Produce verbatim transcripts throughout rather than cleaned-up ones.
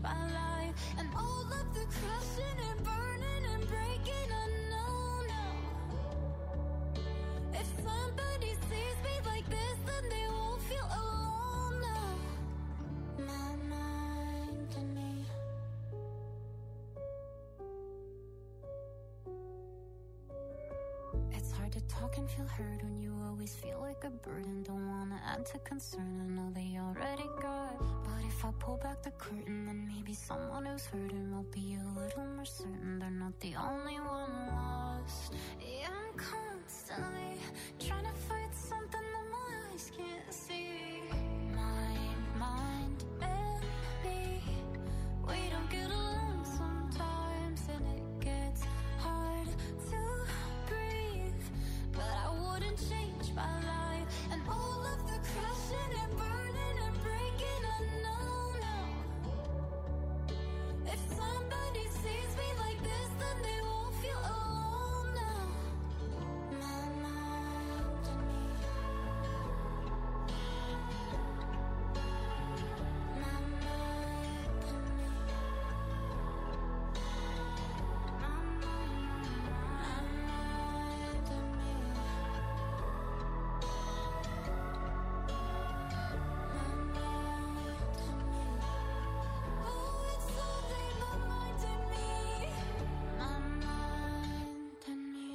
by life and all of the crashing and burning and breaking unknown. If somebody sees me like this, then they won't feel alone now. My mind and me. It's hard to talk and feel heard when you always feel like a burden. Don't wanna add to concern, I know they already got. But if I pull back the curtain, then maybe someone who's hurting will be a little more certain they're not the only one lost. Yeah, I'm constantly trying to fight something that my eyes can't see. My mind and me, we don't get along sometimes, and it gets hard to breathe. But I wouldn't change my life and all of the crashing and burning and breaking unknown now. If somebody sees me like this, then they won't feel alone now. My mind and me. My mind and me. My mind, my mind and me. Oh, it's something my mind and me. My mind and me.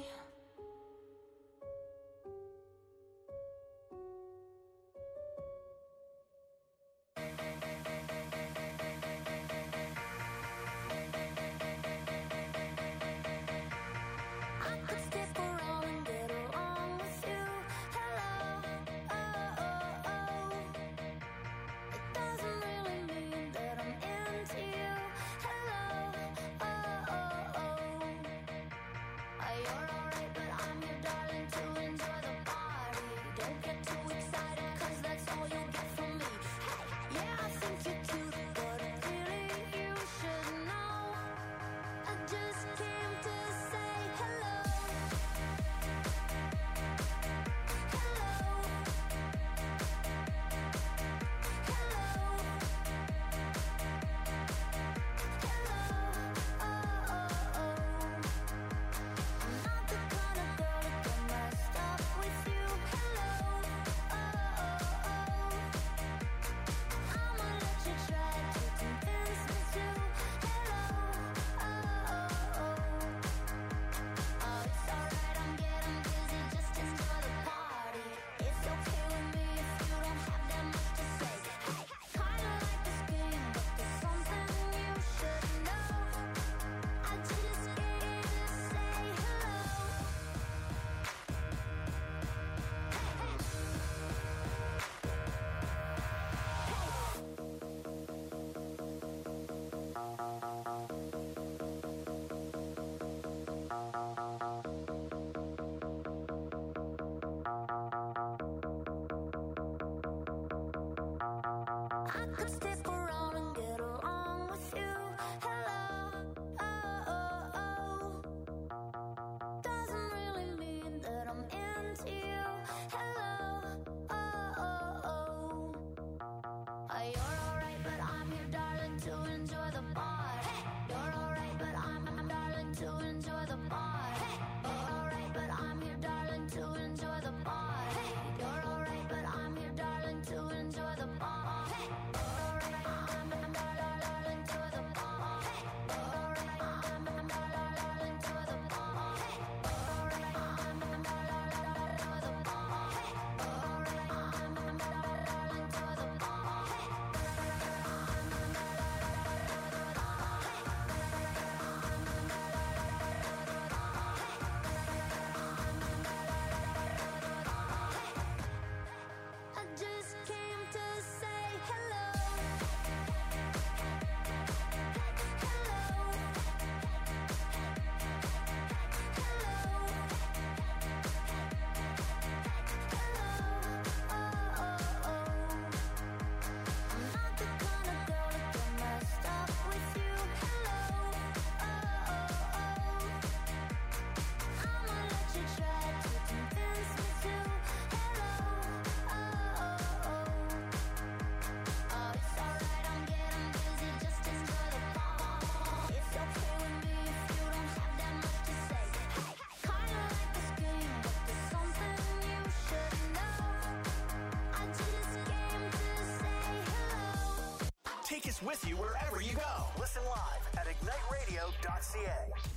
I could stick around and get along with you. Hello, oh, oh, oh. It doesn't really mean that I'm into you. Hello, oh, oh, oh. Uh, You're alright, but I'm here, darling, to enjoy the party. Don't get too excited, cause that's all you'll get from me. Hey, yeah, I think you're cute, but really you should know I just came to say hello. Hello. Hello. Hello. Oh, oh, oh. I'm not the kind of girl to get messed up with you. Hello. Oh, oh, oh. I'ma let you try to convince me to. Hello. Oh, oh, oh. Oh, it's alright, I'm getting busy, just enjoy the party. It's okay with me if you don't have that much to say. Hey, kinda like this game, but there's something you should know. I just came to say hello. I could stick around and get along with you. Hello, oh, oh, oh. Doesn't really mean that I'm into you. Hello, oh, oh, oh. Uh, You're alright, but I'm here, darling, to enjoy the party. You're alright, but I'm, I'm darling, to enjoy the party. You're alright, but I'm here, darling, to enjoy the party. You're alright, but I'm here, darling, to enjoy the party. You're alright, take us with you wherever you go. Listen live at ignite radio dot c a.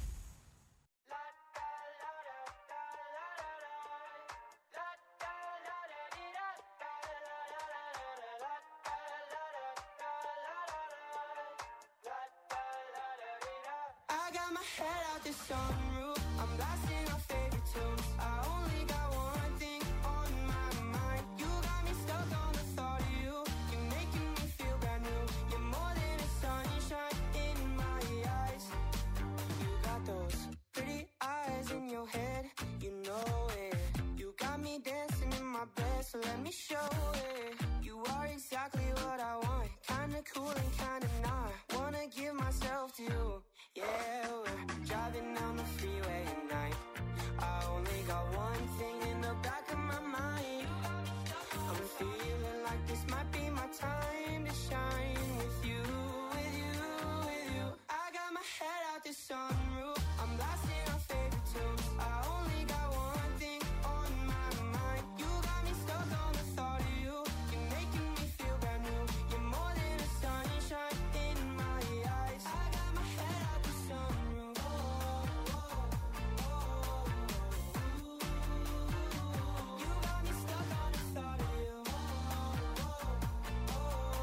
I got my head out the sunroof. I'm blasting our favorite tunes. I only got one thing on my mind. You got me stuck on the thought of you. You're making me feel brand new. You're more than a sunshine in my eyes. You got those pretty eyes in your head. You know it. You got me dancing in my bed, so let me show it. You are exactly what I want. Kinda cool and kinda not. Wanna give myself to you. Yeah, we're driving down the freeway at night. I only got one thing in the back of my mind. I'm feeling like this might be my time to shine with you, with you, with you. I got my head out the sunroof. I'm blasting our favorite tunes. I only got one thing on my mind. You got me stuck on the thought of you. You're making me feel brand new. You're more than a sunshine in my eyes. I got my head out the sunroof. Oh, oh, oh, oh. You got me stuck on the thought of you. Oh, oh,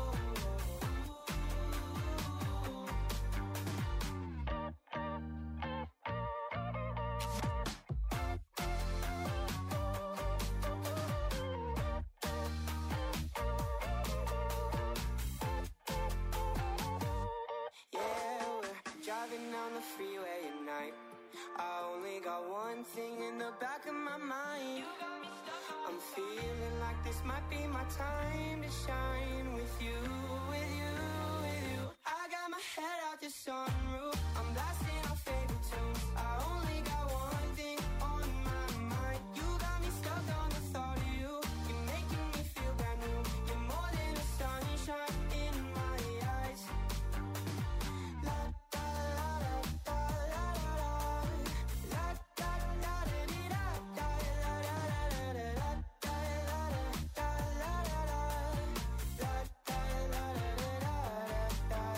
yeah, we're driving down the freeway at night. I only got one thing in the back of my mind. I'm feeling like this might be my time to shine with you, with you, with you. I got my head out the sunroof. I'm blasting our favorite tunes. I only got one thing on my mind. You got me stuck on the thought of you. You're making me feel brand new. You're more than a sunshine in my eyes. La da la da la la la. La da la da dee da da la la la la la. La da la da la la la. La da la da da da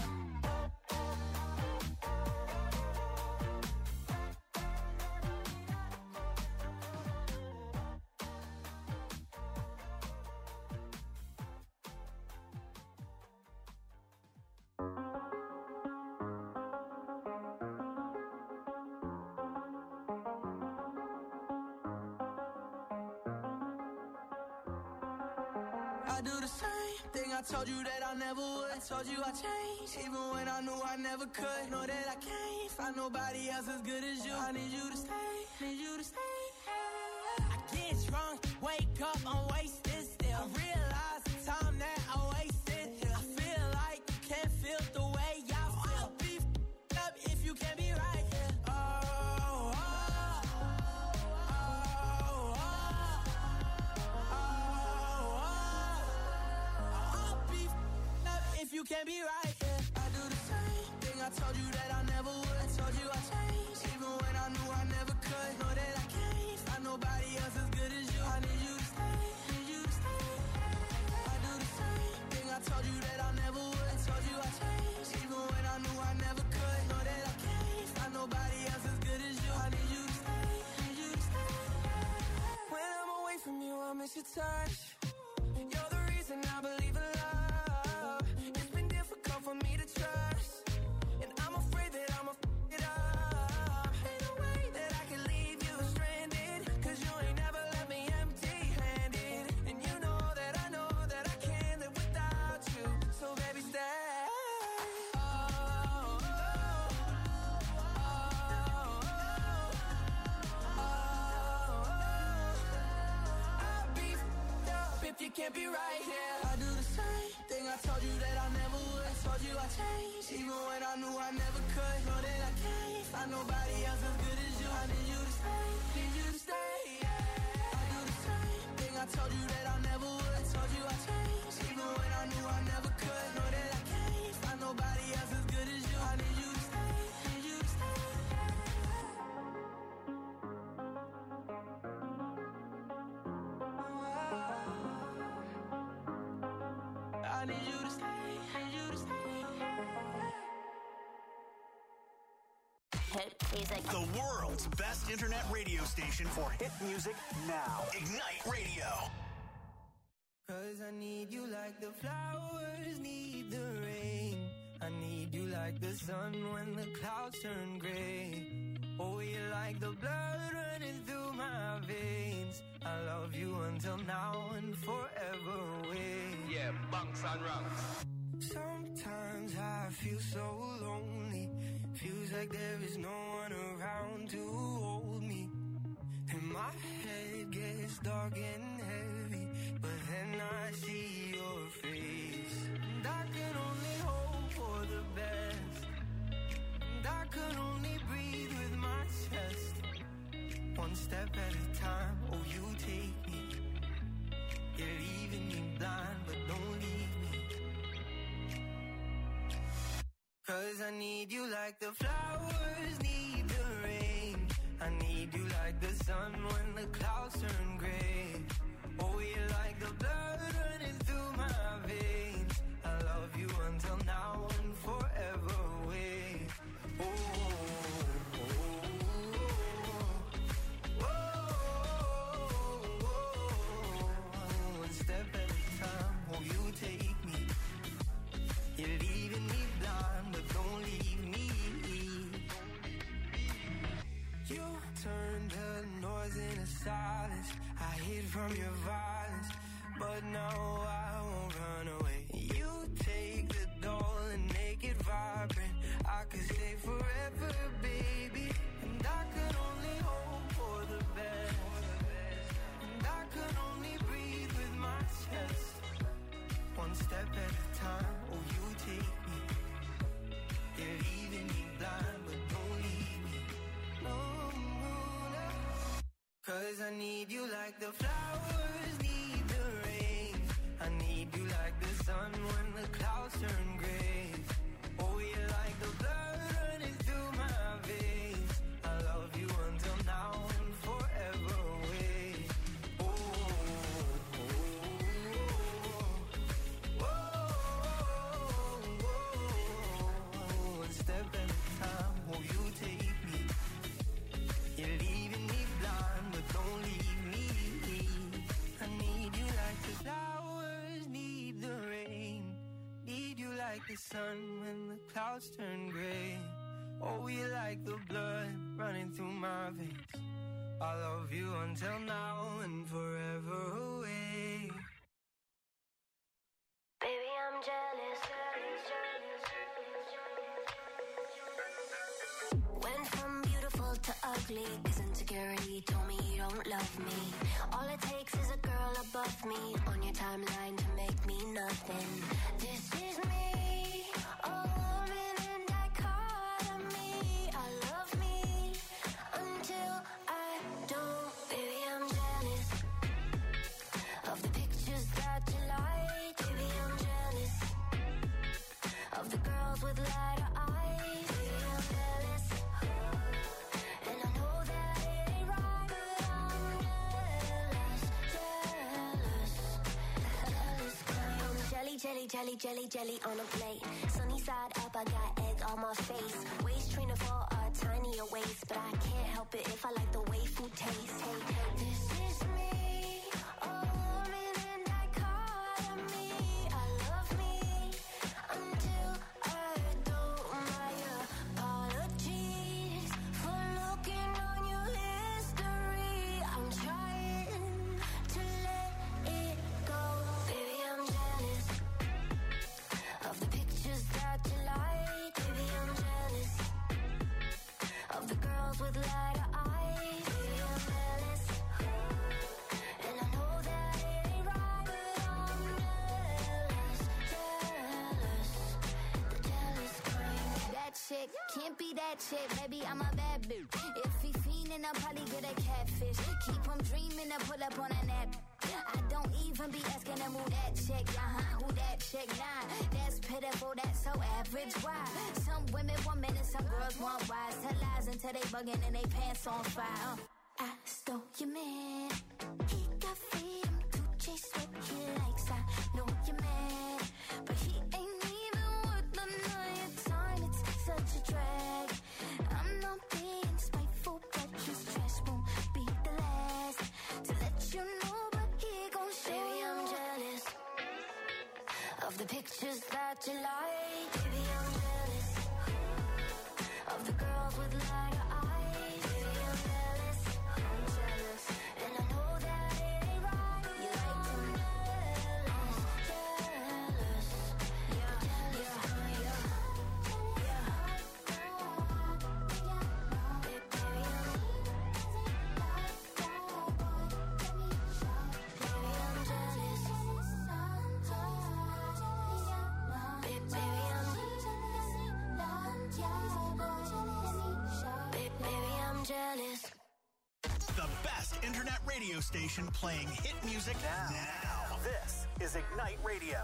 I do the same thing I told you that I never would. I told you I changed, even when I knew I never could. Know that I can't find nobody else as good as you. I need you to stay, need you to stay. I get drunk, wake up, I'm wasted still. I realize the time that I wasted. I feel like you can't feel the way I feel. I'll be f***ed up if you can't be right here. Oh, oh, oh, oh, oh, oh. I'll be f***ed up if you can't be right here. I do the same thing I told you that I never would. I told you I changed, even when I knew I never could. Know that I can't find nobody else as good as you. I need you to stay, need you to stay. I do the same thing I told you that I never would. I told you I changed, even when I knew I never could. Know that I can't find nobody else as good as you. I need you to stay, need you to stay. When I'm away from you, I miss your touch. You're the reason I believe in love. It's been difficult for me to trust, and I'm afraid that I'ma f*** it up. Ain't no way that I can leave you stranded, 'cause you ain't never left me empty-handed. And you know that I know that I can't live without you. So baby, stay. Oh, oh, oh, oh, oh. I'll be f***ed up if you can't be right here. I do the same thing I told you that I never would. I told you I changed, even when I knew I never could. Know that I can't find nobody else as good as you. I need you to stay, need you to stay. Yeah. I do the same thing I told you that I never would. I told you I changed, even when I knew I never could. Know that I can't find nobody else as good as you. I need you to stay, need you to stay. I need you to stay, need you to hit music. The world's best internet radio station for hit music now. Ignite Radio. Cause I need you like the flowers need the rain. I need you like the sun when the clouds turn gray. Oh, you're like the blood running through my veins. I love you until now and forever away. Yeah, bunks and ranks. Sometimes I feel so lonely. Feels like there is no one around to hold me. And my head gets dark and heavy, but then I see your face. And I can only hope for the best. And I can only breathe with my chest. One step at a time, oh you take me. You're leaving me blind, but don't leave me. Cause I need you like the flowers need the rain. I need you like the sun when the clouds turn gray. Oh, you're like the blood running through my veins. I love you until now and forever away. Oh, oh, oh, oh, oh. One step at a time, oh, you take me. You're leaving me blind, but don't leave me. You turn the noise into silence. I hid from your violence, but now I won't run away. You take the doll and make it vibrant. I could stay forever, baby. And I could only hope for the best. And I could only breathe with my chest. One step at a time, oh you take me. You're leaving me blind, but don't leave me. No, no, no. Cause I need you like the flowers need the rain. I need you like the sun when the clouds turn gray. Oh, you're like the blood running through my veins. I love you until now and forever away. Oh, oh, oh, oh, oh. One step at a time, oh, you take me. You're leaving me blind, but don't leave me. I need you like the flowers need the rain. Need you like the sun when the clouds turn gray. Oh, you like the blood running through my veins. I love you until now and forever away. Baby, I'm jealous. Went from beautiful to ugly, cause insecurity told me you don't love me. All it takes is a girl above me on your timeline to make me nothing. This is me, a woman in dichotomy. I love me until I don't. Baby, I'm jealous of the pictures that you like. Baby, I'm jealous of the girls with lighter eyes. Baby, I'm jealous, and I know that it ain't right, but I'm jealous, jealous, jealous. I'm jelly, jelly, jelly, jelly, jelly on a plate. Sunny side up, I got egg on my face. Waist trainer for a tinier waist, but I can't help it if I like the way food tastes. Hey, hey, this is me, a woman in dichotomy. I love me until I don't. My apologies for looking on your history. I'm trying to let it go. Baby, I'm jealous of the pictures that you like. Baby, I'm jealous of the girls with lighter eyes. Baby, I'm jealous, and I know that it ain't right, but I'm jealous, jealous, the jealous kind. That chick can't be that chick, baby, I'm a bad bitch. If he fiendin', I'll probably get a catfish. Keep him dreamin' to pull up on a nap. I don't even be asking him who that chick, uh-huh, who that chick, nah. That's pitiful, that's so average, why? Some women want men and some girls want wise. Tell lies until they bugging and they pants on fire. Uh, I stole your man. He got freedom to chase what he likes. I know you're mad, but he ain't even worth the night time. It's such a drag. I'm not the pictures that you like. Baby, I'm jealous of the girls with lighter eyes. Baby, I'm jealous, I'm jealous, and I know that it ain't right. You like to jealous, jealous, yeah, jealous, yeah, yeah, yeah. Baby, baby, I'm baby, I'm jealous. Baby, baby, I'm baby, I'm jealous. The best internet radio station playing hit music now. now. This is Ignite Radio.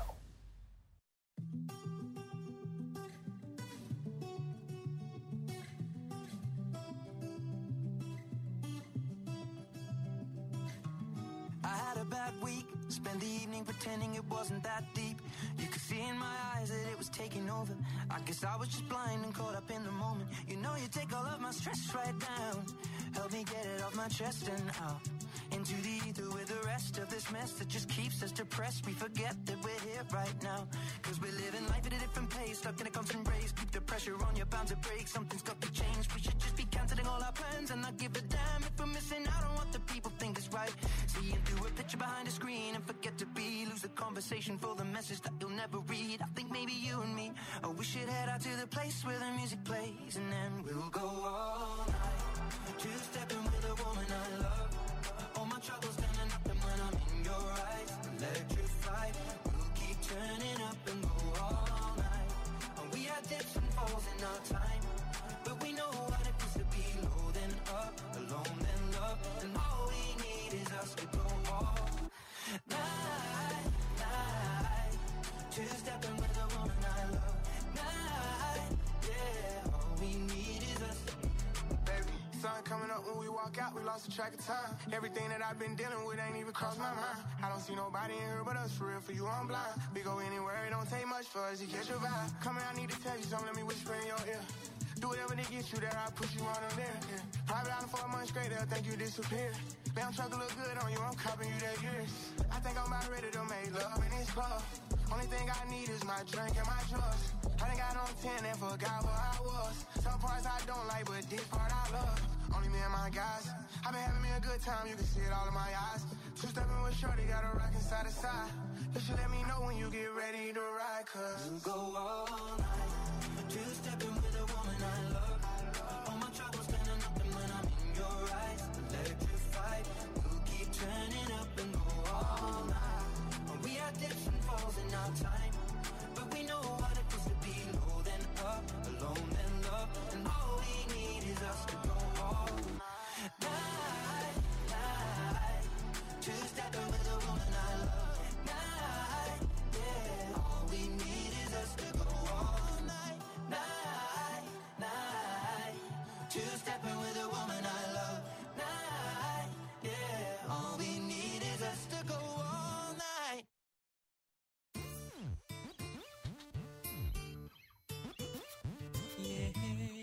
I had a bad week, spent the evening pretending it wasn't that deep. You could see in my eyes that it was taking over. I guess I was just blind and caught up in the moment. You know you take all of my stress right down. Help me get it off my chest and out into the ether with the rest of this mess that just keeps us depressed. We forget that we're here right now, cause we're living life at a different pace, stuck in a constant race. Keep the pressure on, you're bound to break. Something's got to change. We should just be cancelling all our plans and not give a damn if we're missing out on what the people think is right. Seeing through a picture behind a screen and forget to be. Lose the conversation for the message that you'll never read. I think maybe you and me, oh, we should head out to the place where the music plays, and then we'll go all night, two-stepping with a woman I love. All my troubles standing up, and when I'm in your eyes, electrified. We'll keep turning up and go all night. And we had dips and falls in our time, but we know what it feels to be low then up, alone then love. And all we need is us to go all night, night. Two-stepping with a woman I love. Night, yeah. All we need is us. Baby, sun coming up when we walk out, we lost track of time. Everything that I've been dealing with ain't even crossed my mind. I don't see nobody in here but us, for real, for you I'm blind. We go anywhere, it don't take much for us to catch your vibe. Come here, I need to tell you something, let me whisper in your ear. Do whatever to get you there, I'll put you on them there, yeah. Private island for a month straight, they'll think you disappeared. Damn truck look good on you, I'm copping you that years. I think I'm about ready to make love in this club. Only thing I need is my drink and my drugs. I done got on ten and forgot where I was. Some parts I don't like, but this part I love. Only me and my guys. I've been having me a good time, you can see it all in my eyes. Two-stepping with shorty, got a rockin' side to side. You should let me know when you get ready to ride, cause we'll go all night, two-stepping with a woman I love. All my troubles standing up, and when I'm in your eyes, electrified. We'll keep turning up and go all night. And we had dips and falls in our time, but we know what it feels to be low then up, alone then love. And all we need is us to go all night, night. Two-stepping with a woman I love. Night, yeah. All we need is us to go all night, night, night. Two-stepping with a woman I love. Night, yeah. All we need is us to go all night. Yeah.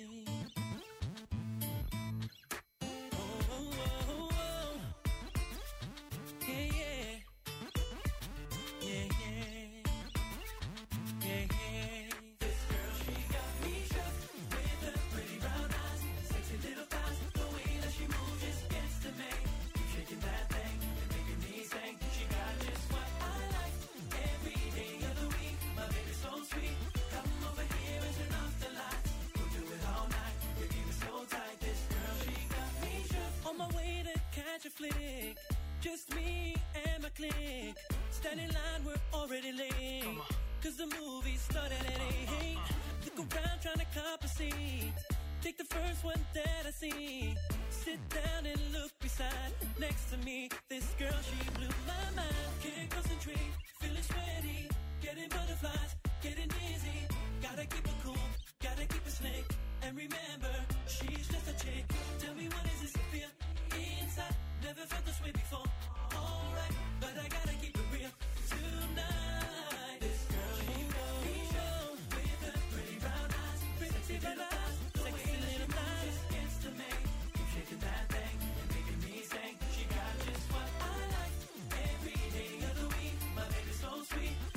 Oh, oh, oh, oh. Yeah, yeah. Yeah, yeah. Yeah, yeah. This girl, she got me shook with her pretty brown eyes, sexy little thighs. The way that she moves just gets to me. Keep shaking that thing and making me sing. She got just what I like every day of the week. My baby's so sweet. Come over here and turn off the lights. We'll do it all night. Your game is so tight. This girl, she got me shook. On my way to catch a flick, just me and my clique. Standing in line, we're already late, cause the movie started at eight. Look around trying to cop a seat. Take the first one that I see. Sit down and look beside, next to me. This girl, she blew my mind. Can't concentrate, feeling sweaty, getting butterflies, getting dizzy. Gotta keep it cool, gotta keep it slick. And remember, she's just a chick. Tell me, what is this I feel inside? Never felt this way before. Alright, but I gotta keep it real tonight. This girl, she got me shook with her pretty brown eyes, sexy little thighs. The way that she moves just gets to me. Keep shaking that thing and making me sing. She got just what I like every day of the week. My baby's so sweet.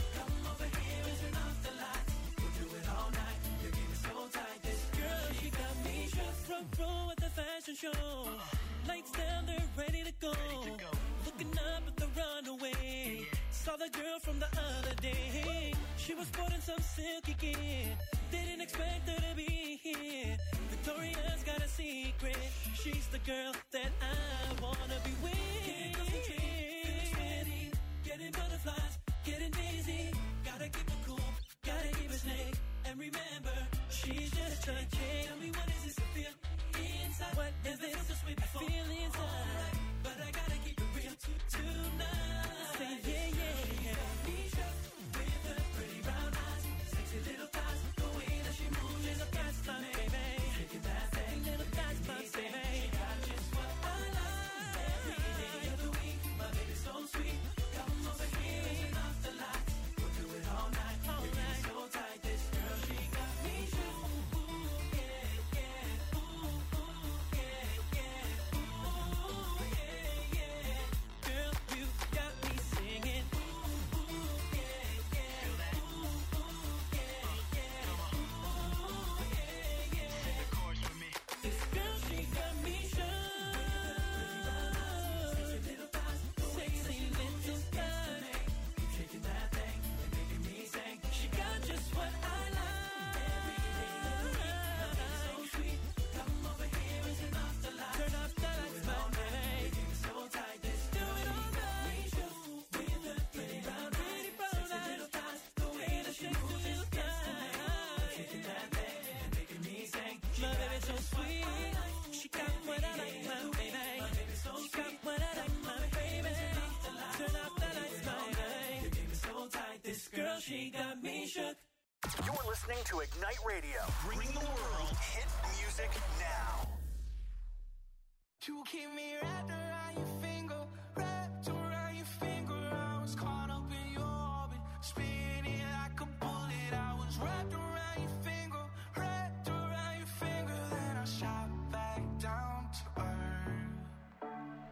day. She was born in some silky gear. Didn't expect her to be here. Victoria's got a secret. She's the girl that I wanna be with. Getting concentrated, steady, getting butterflies, getting dizzy. Gotta keep it cool, gotta keep it slick. And remember, she's just a chick. Tell me, what is this to feel inside? What is this? So sweet before. I feel inside, but I gotta keep it real t- tonight. Say yeah, yeah, yeah. Misha, with her pretty brown eyes, sexy little thighs, the way that she moves is a gas line, baby. Shaking that thing, little gas line, baby. She got just what I like. Every day of the week, my baby's so sweet. Come over here, turn off the lights. We'll do it all night, all night. Baby, so tight, this girl, she got me shook. Ooh, yeah, yeah. Ooh, ooh, yeah, yeah. Ooh, yeah, yeah. Girl, you got me singing. Ooh, ooh, yeah, yeah. Ooh, ooh, yeah, yeah. Ooh, yeah, yeah. Sing the chorus with me. This girl, she got me shook. Sexy little thighs, sexy little thighs. Keep shaking that thing and making me sing. She got just what I like. Every day of the week, my baby's so sweet. Come over here and turn off the lights. Turn off the lights, my baby. Keep it so tight, this do it all night. With the pretty brown, pretty brown eyes, little thighs, the way that she moves, little thighs. Shaking that thing and making me sing. My baby's so sweet. She got what I like, my baby. She got what I like, my baby. Turn off the lights, my baby. The game is so tight, this girl, she got me shook. You're listening to Ignite Radio. Bring the world hit music now. You keep me wrapped around your finger, wrapped around your finger. I was caught up in your orbit, spinning like a bullet. I was wrapped around your finger, wrapped around your finger. Then I shot back down to earth.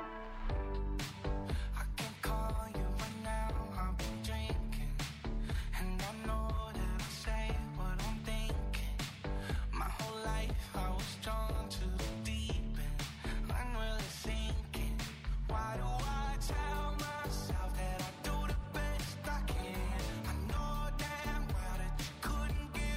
I can call you right now, I've been drinking, and I know that I say what I'm thinking. My whole life I was drawn to the deep end, unreally sinking. Why do I tell myself that I do the best I can? I know damn well that you couldn't give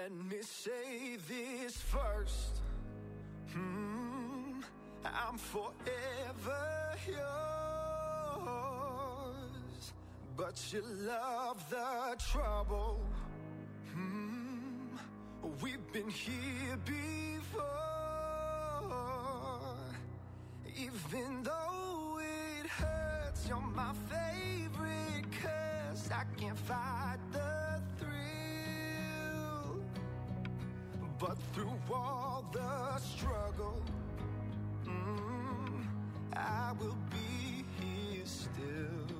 Let me say this first. Hmm, I'm forever yours, but you love the trouble. Hmm, we've been here before. Even though it hurts, you're my favorite curse. I can't fight the thrill, but through all the struggle, mm, I will be here still.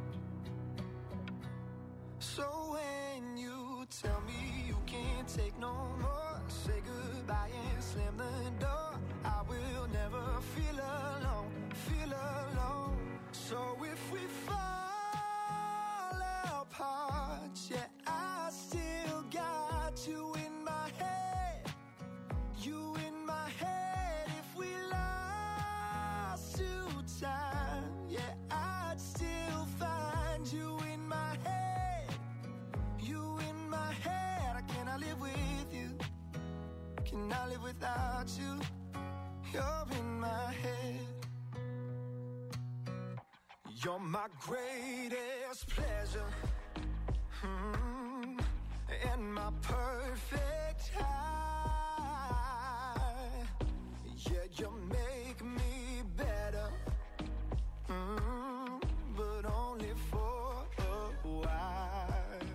So when you tell me you can't take no more, say goodbye and slam the door. I will never feel alone, feel alone. So if we fall apart, yeah, I still got you in my head, you in my head. If we lost to time, yeah, I'd still find you in my head, you in my head. I cannot live with you, cannot live without you. You're in my head. You're my greatest pleasure, hmm, and my perfect high. Yeah, you make me better, hmm, but only for a while.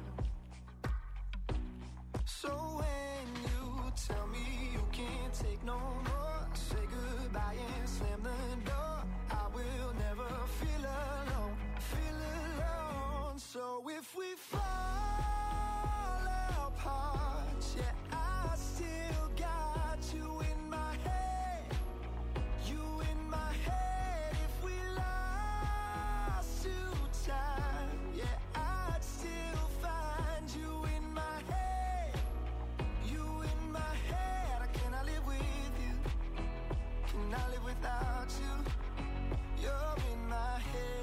So when you tell me you can't take no more, say goodbye and slam the door. I will never feel alone, feel alone. So if we fall apart, yeah, I still got you in my head, you in my head. If we lost to time, yeah, I'd still find you in my head, you in my head. I cannot live with you, cannot live without you. You're in my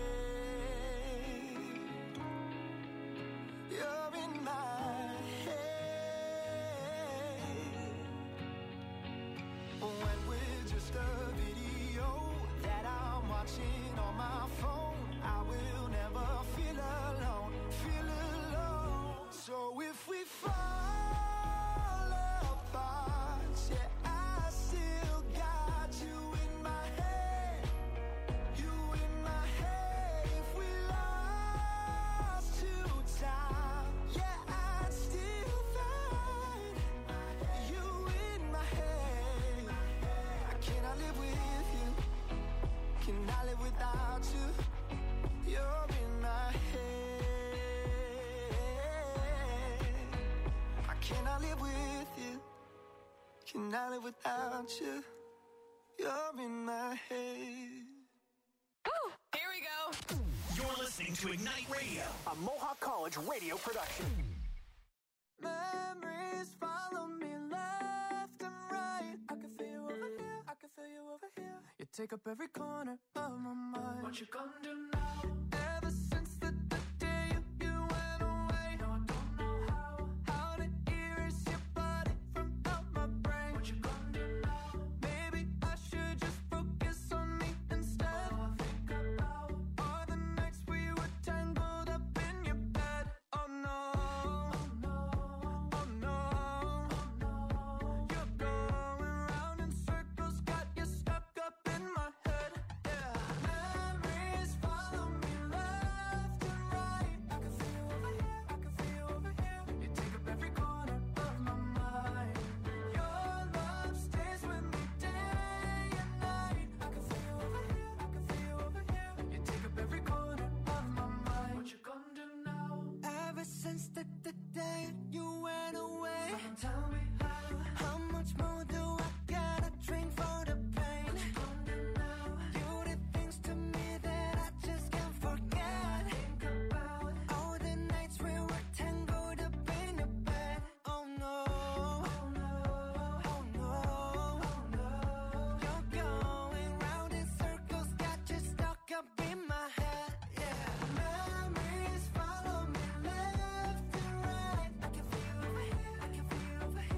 head, you're in my head. When we're just a video that I'm watching on my phone, I will never feel alone, feel alone. So if we fall apart, yeah, I still got you in my head, you in my head. If we lost to time, yeah, I'd still find you in my head. I cannot live with you, cannot live without you. You're in my head. I cannot live with you, cannot live without you. You're in my head. Here we go. You're listening to Ignite Radio, a Mohawk College radio production. Memories follow me left and right. I can feel you over here, I can feel you over here. You take up every corner of my mind. What you gonna do now? Ever since the, the day you, you went away, no, I don't know how, how to erase your body from out my brain. What you gonna do now? Maybe I should just focus on me instead. All I think about are the nights we were tangled up in your bed. Oh no, oh no, oh no, oh no. You're going round in circles, got you stuck up in my head. Yeah, memories follow me left and right. I can feel you over here, I can feel you over here. You take up every corner of my mind. Your love stays with me day and night. I can feel you over here, I can feel you over here. You take up every corner of my mind. What you gonna do now? Ever since the, the day you went away, tell me how, how much more do I gotta drink for the pain? What you gonna do now? You did things to me that I just can't forget. Think about all the nights we were tangled up in your bed. Oh no, oh no, oh no, oh no. You're going round in circles, got you stuck up in my head. Yeah, memories follow me left and right. I can feel you over here, I can feel you over here.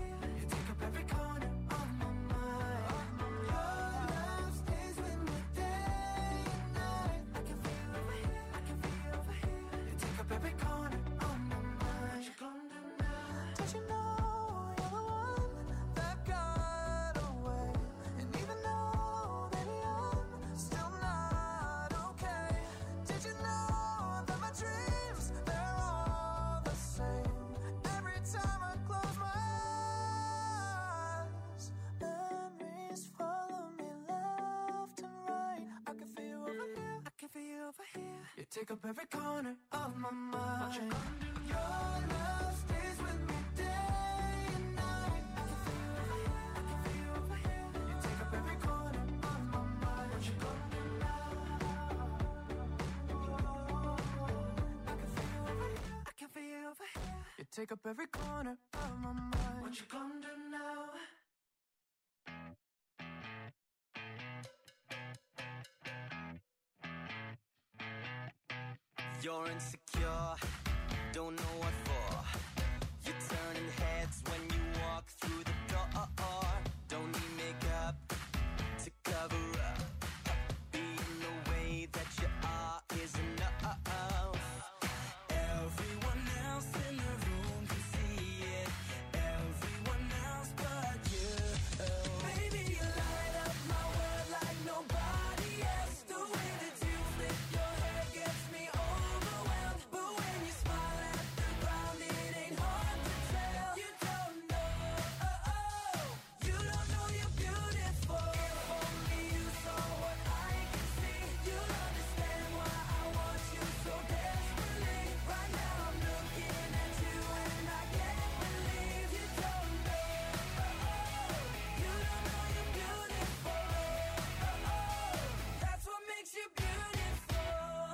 take up every corner of my mind. What you gonna do? Your love stays with me day and night. I can feel you over here, I can feel you over here. You take up every corner of my mind. What you gonna do now? I can feel you over here, I can feel you over here. You take up every corner of my mind. What you gonna do now? You're insecure, don't know what for. You're turning heads when you walk through the door. Don't need makeup to cover up. Being the way that you are is enough. Everyone else in the room can see it. Everyone else but you. Baby, you light up my world like nobody else. The way that you flip your hair gets me overwhelmed. But when you smile at the ground, it ain't hard to tell. You don't know, oh, oh, you don't know you're beautiful. If only you saw what I can see, you'll understand why I want you so desperately. Right now I'm looking at you and I can't believe you don't know, oh, oh, you don't know you're beautiful. Oh, oh, that's what makes you beautiful.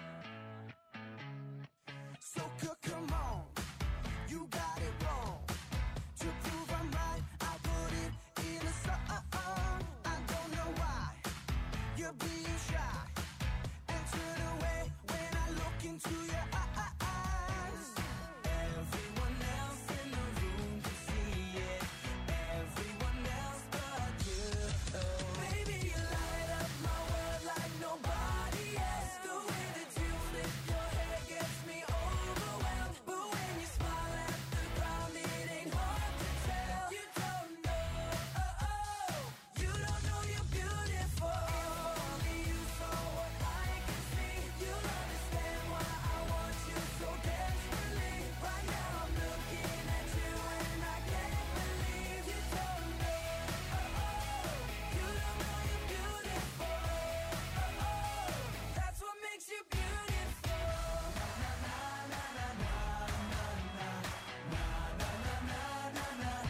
So good, come on, you got it wrong. To prove I'm right, I put it in a song. I don't know why you're being shy and turn away when I look into your eyes. Everyone else in the room can see it. Everyone else but you. Baby, you light up my world like nobody else. The way that you flip your hair gets me overwhelmed. But when you smile at the ground, it ain't hard to tell. You don't know, oh, oh, you don't know you're beautiful. If only you saw what I can see, you'll understand why I want you so desperately. Right now I'm looking at you and I can't believe you don't know, oh, oh, you don't know you're beautiful. Oh, oh, that's what makes you beautiful. Na na na na na na na na na na na na na na.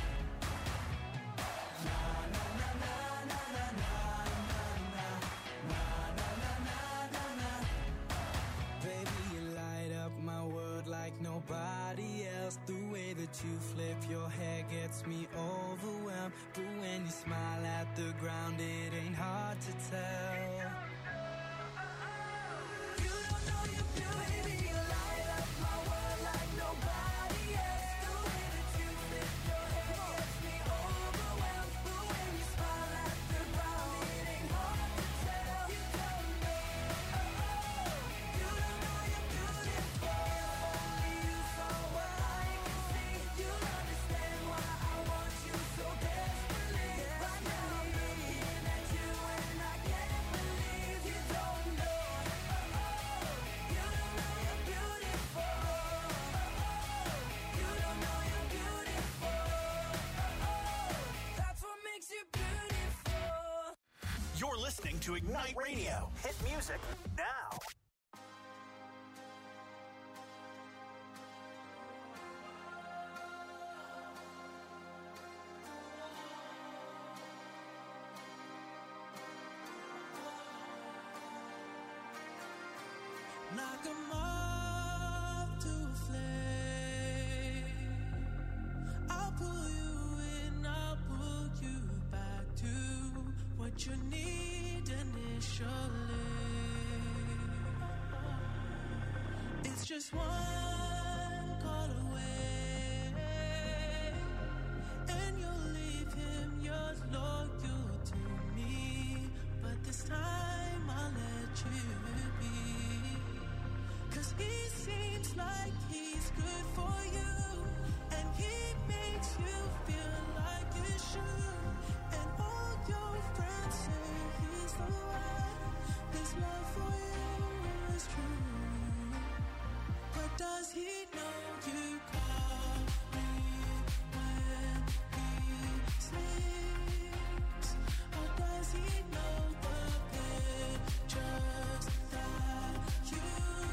Na na na na na na na na na na na. Baby, you light up my world like nobody else. The way that you flip your hair gets me overwhelmed. But when you smile at the ground, it ain't hard to tell. You don't know you're beautiful. Baby, you light up my world like nobody else. The way that you flip your hair gets me overwhelmed. But when you smile at the ground, it ain't hard to tell. You don't know, oh, oh, you don't know you're beautiful. If only you saw what I can see, you'll understand why I want you so desperately. Right now I'm looking at you and I can't believe you don't know, oh, oh, you don't know you're beautiful. Oh, oh, you don't know you're beautiful. Oh, oh, that's what makes you beautiful. You're listening to Ignite Radio. Hit music now. Knock 'em off to a flame. I'll pull you in, I'll pull you back to what you need initially. It's just one call away, and you'll leave him yours loyal to me. But this time I'll let you be. 'Cause he seems like he's good for you, and he makes you feel like you should. And all your friends say he's the one. His love for you is true. But does he know you call me when he sleeps? Or does he know the pictures that you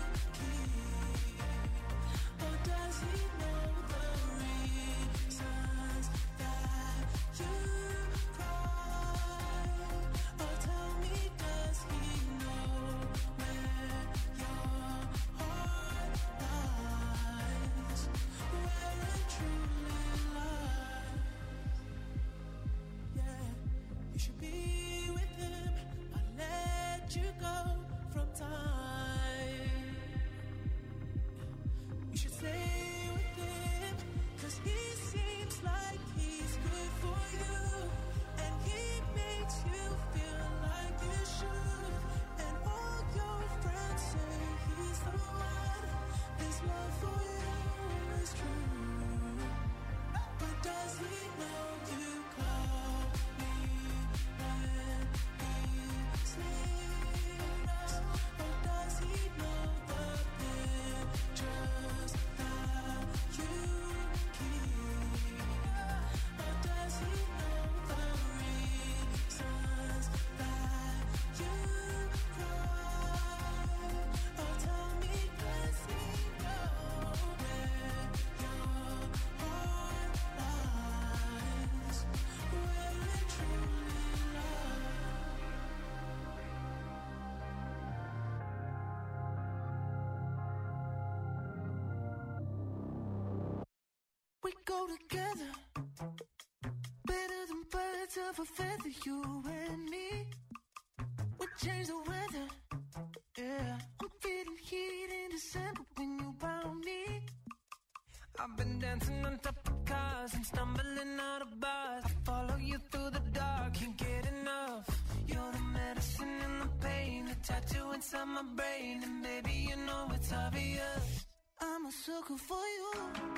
we go together. Better than birds of a feather, you and me. We change the weather. Yeah, I'm feeling heat in December when you found me. I've been dancing on top of cars and stumbling out of bars. I follow you through the dark, can't get enough. You're the medicine and the pain, the tattoo inside my brain. And baby, you know it's obvious, I'm a sucker for you.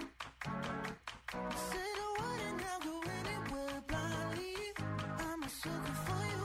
Say the word and I'll go anywhere blindly. I'm a sucker for you.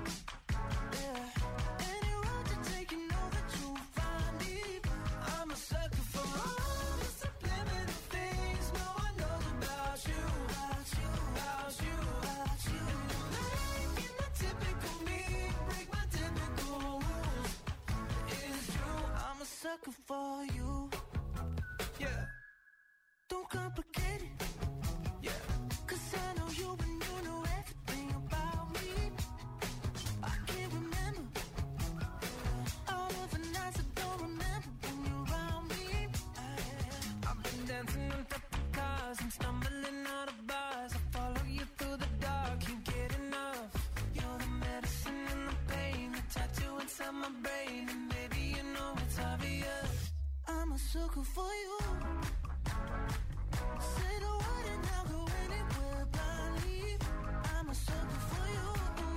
Yeah, any road you take, you know that you'll find me. I'm a sucker for all the subliminal things no one knows about you. About you, about you, about you. And I'm making the typical me, break my typical rules. It's true, I'm a sucker for you. Yeah, don't complicate it. Yeah, 'cause I know you and you know everything about me. I can't remember all of the nights I don't remember when you're around me. I've been dancing on top of cars and stumbling out of bars. I follow you through the dark, can't get enough. You're the medicine and the pain, the tattoo inside my brain. And baby, you know it's obvious, I'm a sucker for you. Say the word and I'll go anywhere blindly. I'm a sucker for you.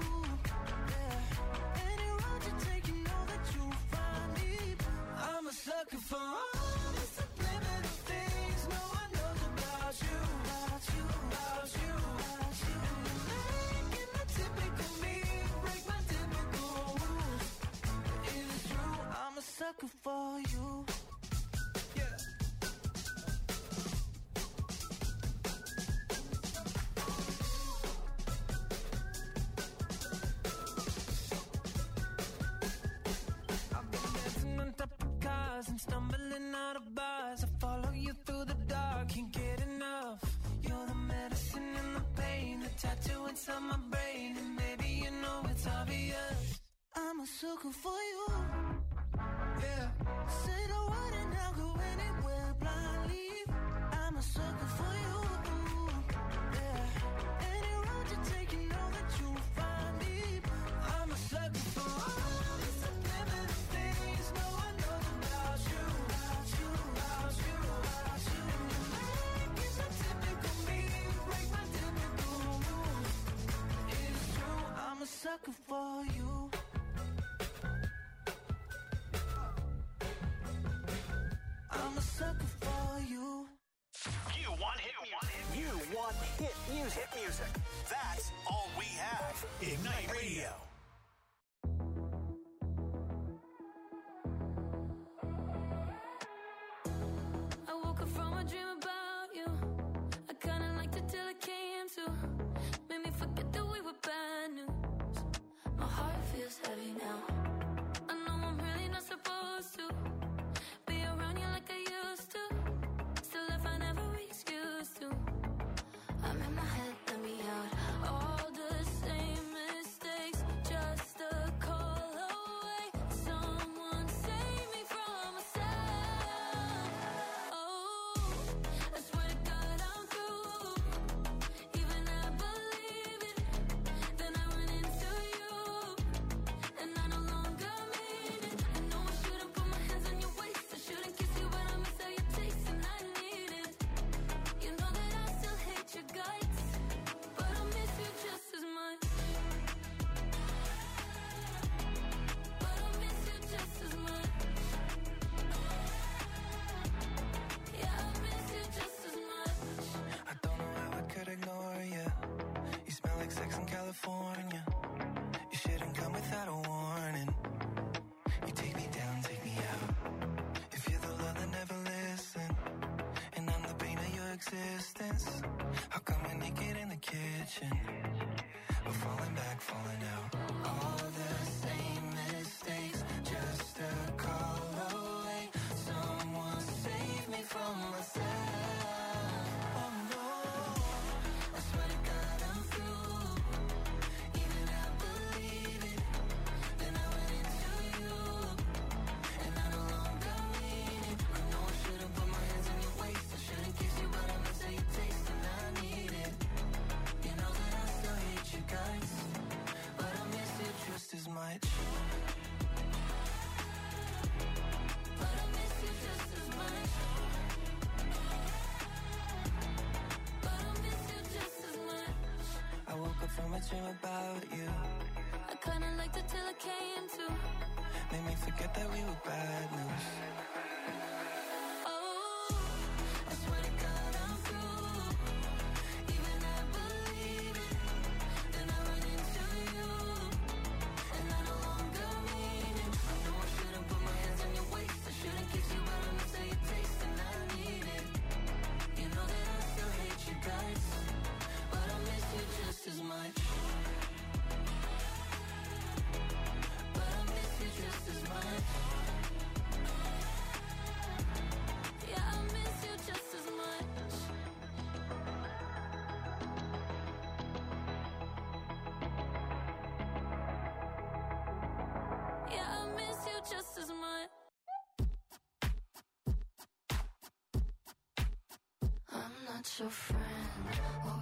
Yeah, any road you take, you know that you'll find me. I'm a sucker for all the subliminal things no one knows about you. About you, about you, about you. And you're making the typical me, break my typical rules. It's true, I'm a sucker for you. And stumbling out of bars, I follow you through the dark, can't get enough. You're the medicine and the pain, the tattoo inside my brain. And baby, you know it's obvious, I'm a sucker for you. Yeah, say the word and I'll go anywhere blindly. I'm a sucker for you. Yeah, any road you take, you know that you'll find me. I'm a sucker for all the subliminal things no one knows about you. About you, about you, about you. And you're making the typical me, break my typical rules. It's true, I'm a sucker for you. I'm a sucker for you. You want hit music. You want hit music. Hit music. That's all we have. Ignite Radio. I woke up from a dream about you. I kinda liked it till it came to. Made me forget that we were bad news. My heart feels heavy now. I know I'm really not supposed to be around you like I used to. Still, if I never excuse to, I'm in my head, let me out. All the same mistakes, just a call away. Someone save me from myself. Oh, I swear to God I'm through. Even I believe it. Then I run into you, and I no longer mean it. I know I shouldn't put my hands on your waist. I shouldn't kiss you, but I miss how you taste, and I need it. You know that I still hate your guts, but I miss you just as much. But I miss you just as much. Yeah, I miss you just as much. I don't know how I could ignore you. You smell like sex in California. You shouldn't come without a warning. You take me down, take me out. If you're the love that never listen, and I'm the pain of your existence, how come we're naked in the kitchen? We're falling back, falling out. All the same mistakes, just a call away. Someone save me from myself. Oh no, I swear to God I'm through. Even I believe it. Then I went into you, and I no longer mean it. I know I shouldn't put my hands on your waist. I shouldn't kiss you, but I miss how you taste. forget that we were bad news. As much, but I miss you just as much. Yeah, I miss you just as much. Yeah, I miss you just as much. I'm not your friend or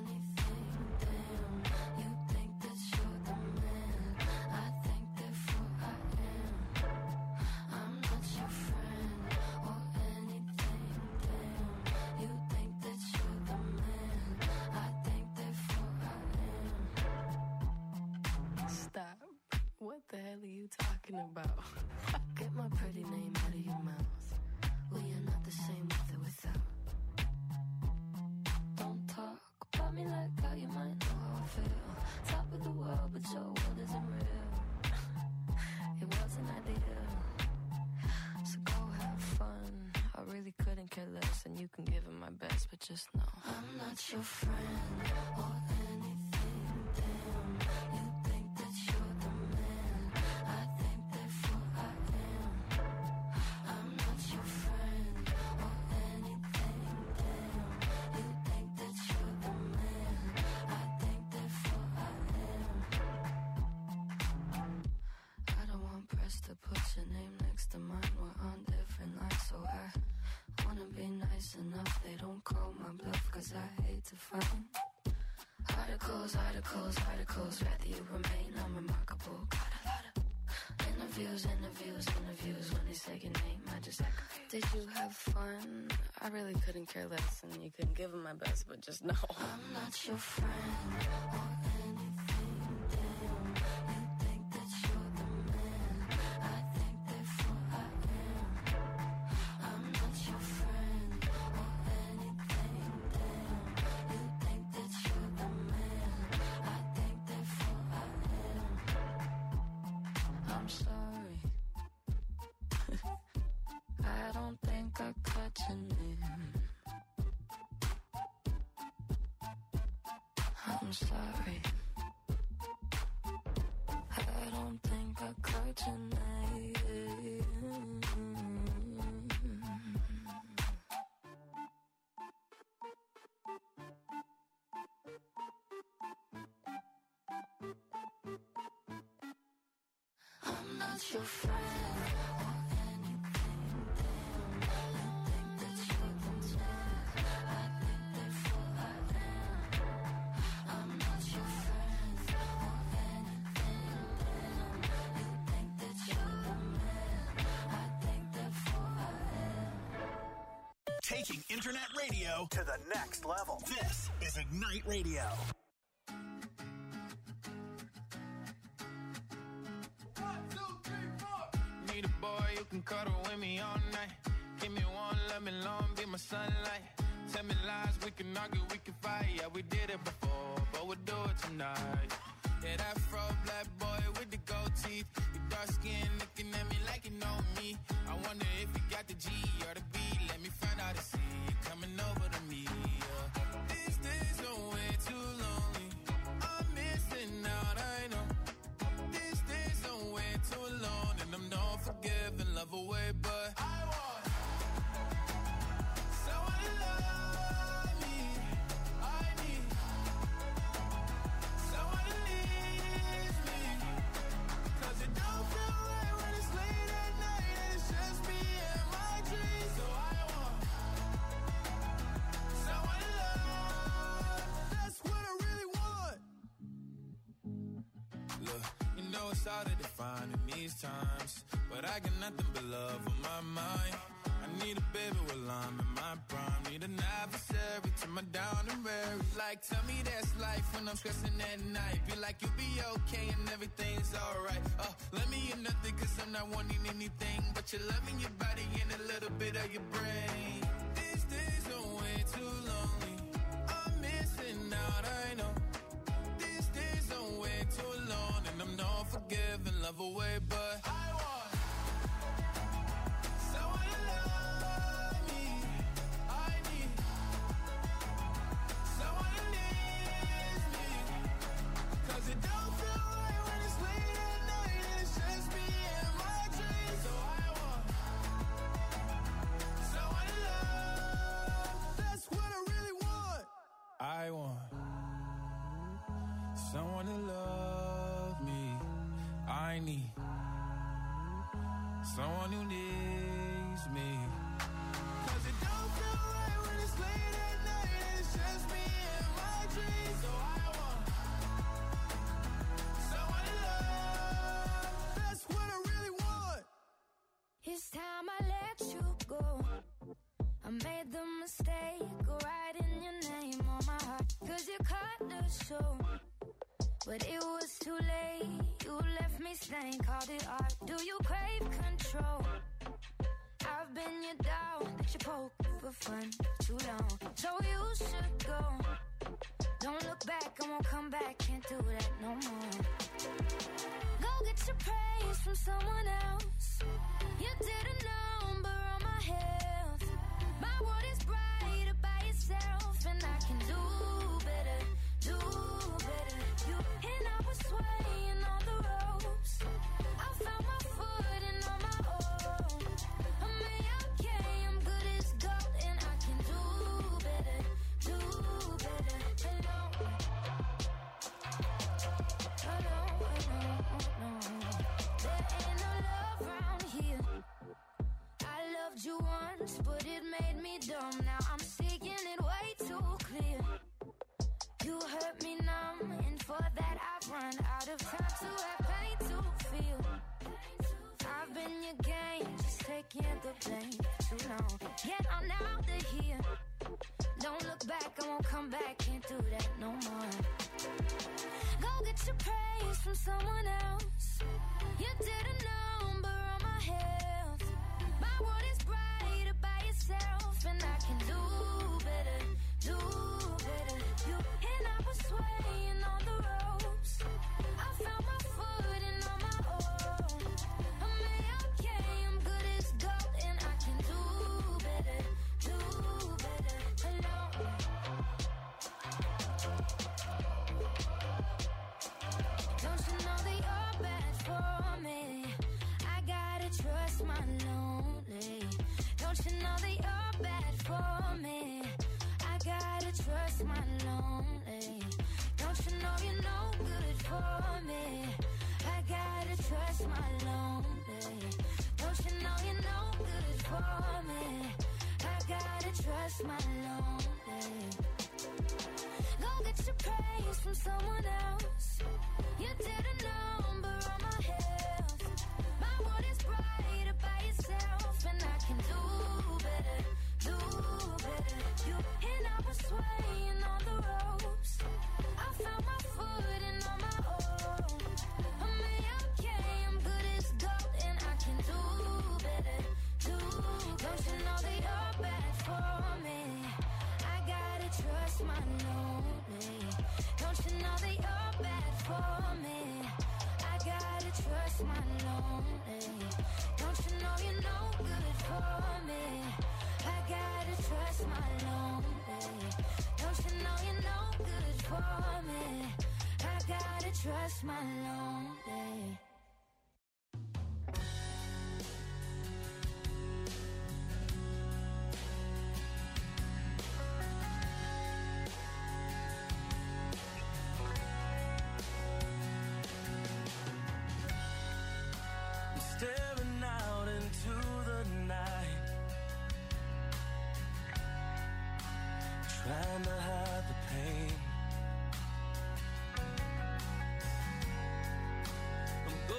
about? Get my pretty name out of your mouth. Well, you're not the same with or without. Don't talk about me like how you might know how I feel. Top of the world, but your world isn't real. It wasn't ideal. So go have fun. I really couldn't care less, and you can give it my best, but just know I'm not your friend or anything. Damn, you think that you're the man. I think therefore I am. I'm not your friend or anything. Damn, you think that you're the man. I think therefore I am. I don't want press to put your name next to mine. We're on different lines, so I wanna be nice enough. They don't call my bluff, cause I hate to find articles, articles, articles. Rather you remain unremarkable. Got a lot of interviews, interviews, interviews. When they say your name, I just aggravate. Did you have fun? I really couldn't care less, and you couldn't give them my best, but just know I'm not your friend or anything. Damn, you think that you're the man. I think therefore I am. I'm not your friend or anything. Damn, you think that you're the man. I think therefore I am. I'm sorry. I don't think I caught your name. I'm sorry. I don't think I caught your name. I'm not your friend or anything. Damn, you think that you're the man. I think therefore I am. I'm not your friend or anything. Damn, you think that you're the man. I think therefore I am. Taking internet radio to the next level. This is Ignite Radio. Need a boy you can cuddle with me all night. Give me one, let me long, be my sunlight. Tell me lies, we can argue, we can fight. Yeah, we did it before, but we'll do it tonight. Yeah, that fro black boy with the gold teeth. Your dark skin looking at me like you know me. I wonder if you got the G or the B. Let me find out and see you coming over to me. Yeah. These days are way too lonely. I'm missing out, I know. These days are way too alone, and I'm not forgiving, love away, but I want someone to love me. I need someone to leave me, cause it don't feel right when it's late at night and it's just me and my dreams. So I want someone to love. That's what I really want. Look, you know it's hard to define in these times, but I got nothing but love on my mind. I need a baby while I'm in my prime. Need an adversary to my down and weary. Like, tell me that's life when I'm stressing at night. Be like, you'll be okay and everything's alright. Uh, let me in nothing cause I'm not wanting anything but you're loving your body and a little bit of your brain. These days are way too lonely. I'm missing out, I know. These days are way too long and I'm not forgiving, love away, but I want someone to love me. I need someone who needs me. Cause it don't feel right when it's late at night and it's just me and my dreams. So I want someone to love. That's what I really want. I want someone to love me. I need someone who needs me. Cause it don't feel right when it's late at night and it's just me and my dreams. So I want someone to love. That's what I really want. It's time I let you go. I made the mistake of writing your name on my heart. Cause you cut the show, but it was too late. You left me stained, called it art. Do you crave control? I've been your dog that you poke for fun for too long. So you should go. Don't look back, I won't come back. Can't do that no more. Go get your praise from someone else. You did a number on my health. My world is brighter by itself, and I can do better, do better. You and I was swaying on the ropes. I found my footing on my own. I'm okay, I'm good as gold, and I can do better, do better. Hello, hello, hello, no. There ain't no love around here. I loved you once, but it made me dumb. Now I'm seeking it way too clear. You hurt me numb, and for that I've run out of time to have pain to feel. I've been your game, just taking the blame for too long. Yet I'm out of here. Don't look back, I won't come back, can't do that no more. Go get your praise from someone else. You did a number on my health. My world is brighter by itself, and I can do better, do better. You and I was swaying on the ropes. I found my footing on my own. I'm okay, I'm good as gold, and I can do better, do better. Hello. Don't you know that you're bad for me? I gotta trust my lonely. Don't you know that you're bad for me? I gotta trust my lonely. Don't you know you're no good for me? I gotta trust my lonely. Don't you know you're no good for me? I gotta trust my lonely. Go get your praise from someone else. You did a number on my health. My world is brighter by itself, and I can do better, do better. You and I was swaying on the ropes. I found my footing on my own. I'm okay, I'm good as gold, and I can do better, do better. Don't you know that you're bad for me? I gotta trust my lonely. Don't you know that you're bad for me? I gotta trust my lonely. Don't you know you're no good for me? I gotta trust my lonely. Don't you know you're no good for me? I gotta trust my lonely. Staring out into the night, trying to hide the pain. I'm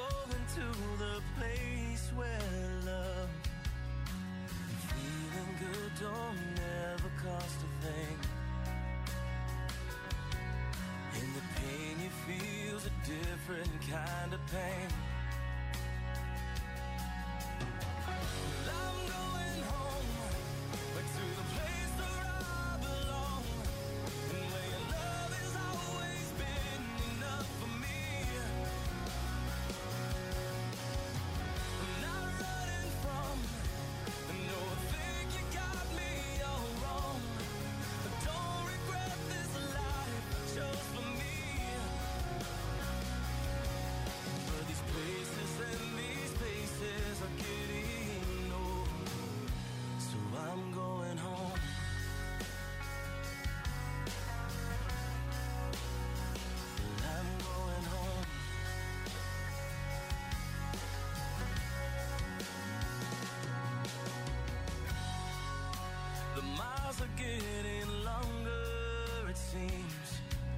getting longer, it seems.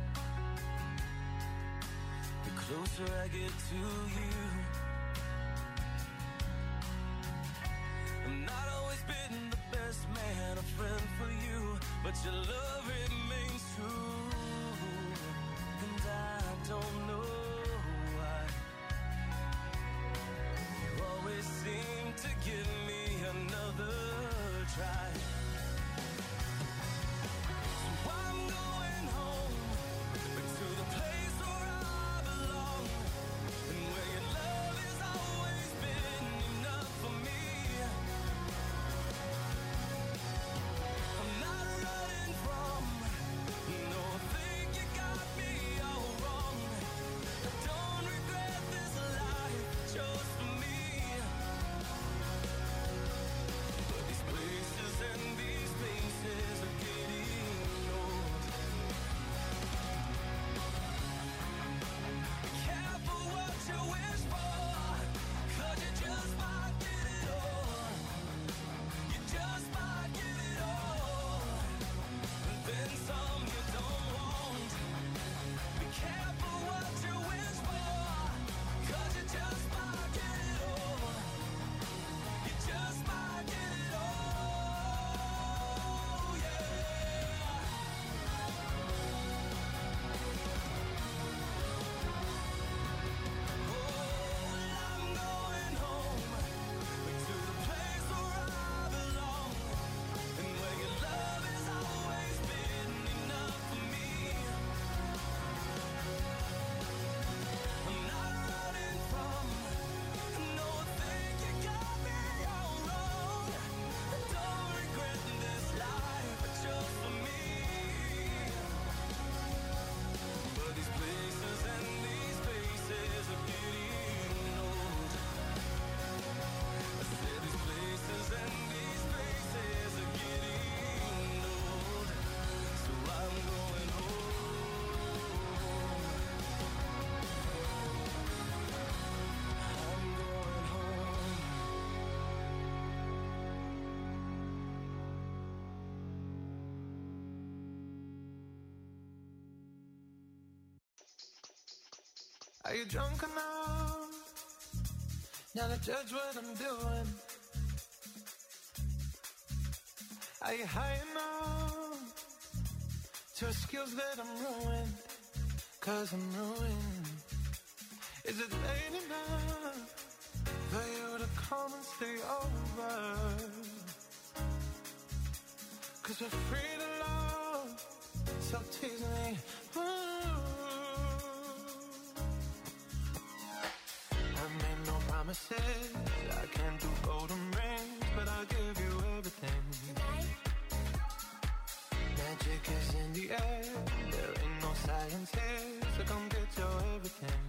The closer I get to you. I've not always been the best man, a friend for you, but your love remains true. And I don't know why you always seem to give me another try. So I'm going home, back to the place where I belong, and where your love has always been enough for me. I'm not running from, no, I think you got me all wrong. I don't regret this life I chose for me. But these places and these places are getting old. Be careful what you wish for, 'cause you just might get it all. You just might get it all, and then some you don't want. Be careful what you wish for, 'cause you just might get it all. You just might get it all, yeah. Oh, I'm going home, back to the place where I belong, and where your love has always been enough for me. I'm not running from, no, I think you got me all wrong. I don't regret this life I chose for me. But these places and these places are getting old. I said these places and these places are getting old. So I'm going home. I'm going home. Are you drunk enough now to judge what I'm doing? Are you high enough to excuse that I'm ruined? 'Cause I'm ruined. Is it late enough for you to come and stay over? 'Cause we're free to love, so tease me. Ooh. I made no promises, I can't do golden rings, but I'll give you everything. Magic is in the air, there ain't no science here, so come get your everything.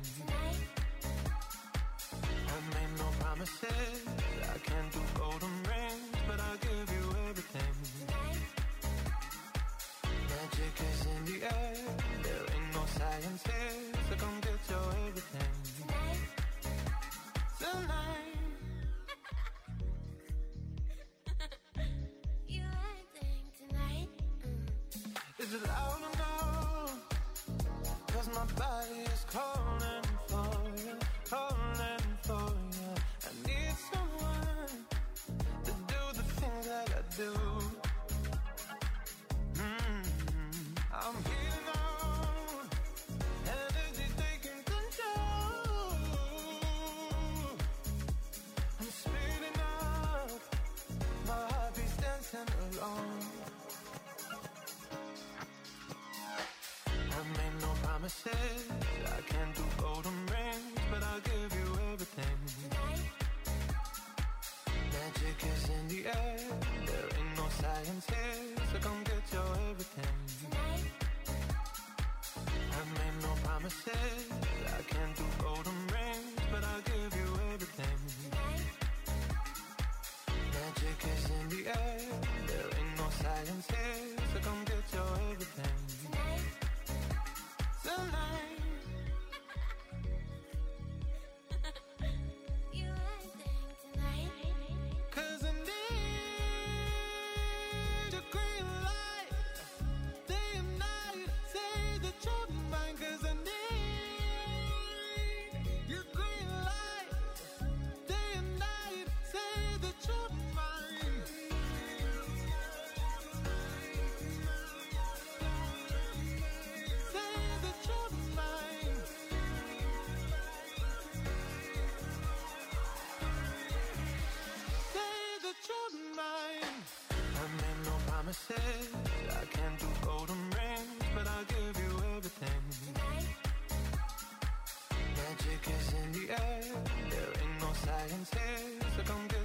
I made no promises, I can't do golden rings, but I'll give you everything. Magic is in the air, there ain't no science here, so come get your everything. Tonight. You acting tonight? Is it loud enough? 'Cause my body is calling for you, calling for you. I need someone to do the things that I do. Mm-hmm. I'm heating on, energy taking control. I'm speeding up, my heart beats dancing along. I made no promises, I can't do golden rings, but I'll give you everything. Magic is in the air, there ain't no science here, so come get your everything. I made no promises, I can't do golden rings, but I'll give you everything. Magic is in the air, there ain't no science here, so come get your everything. Tonight. You acting tonight? 'Cause I need your green light. is here, so come get